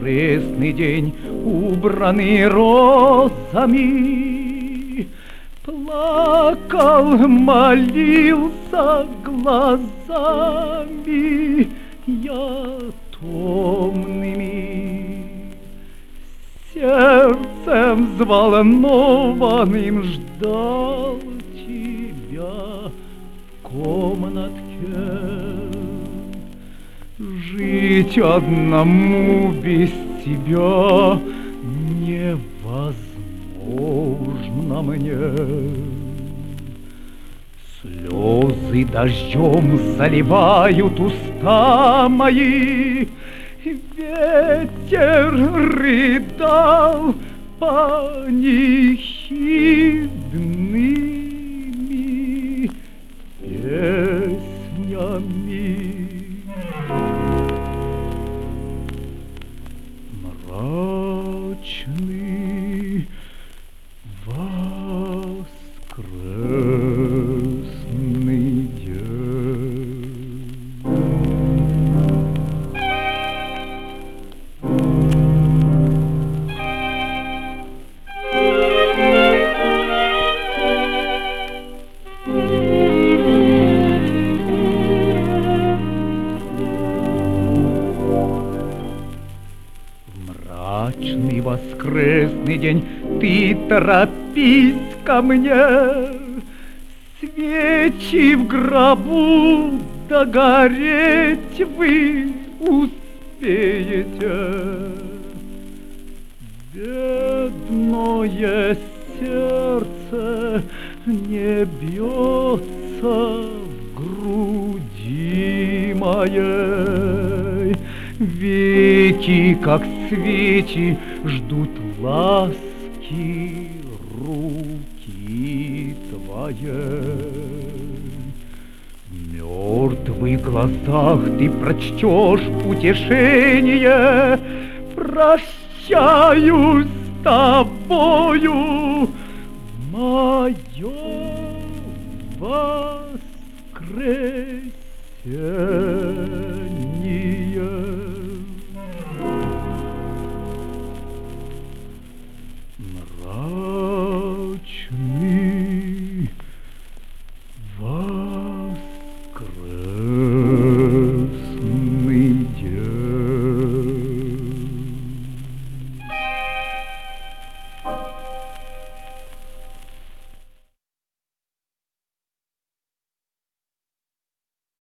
воскресный день, убранный розами, плакал, молился глазами я томными. Сердцем взволнованным ждал тебя в комнатке. Жить одному без тебя невозможно мне. Слезы дождем заливают уста мои, ветер рыдал панихидными песнями. Мрачный воскресный день. Мрачный воскресный день, ты торопись ко мне, свечи в гробу догореть вы успеете. Бедное сердце не бьется в груди моей, веки, как свечи, ждут ласки руки твоей. В мертвых глазах ты прочтешь утешение. Прощаюсь с тобою, мое воскресенье.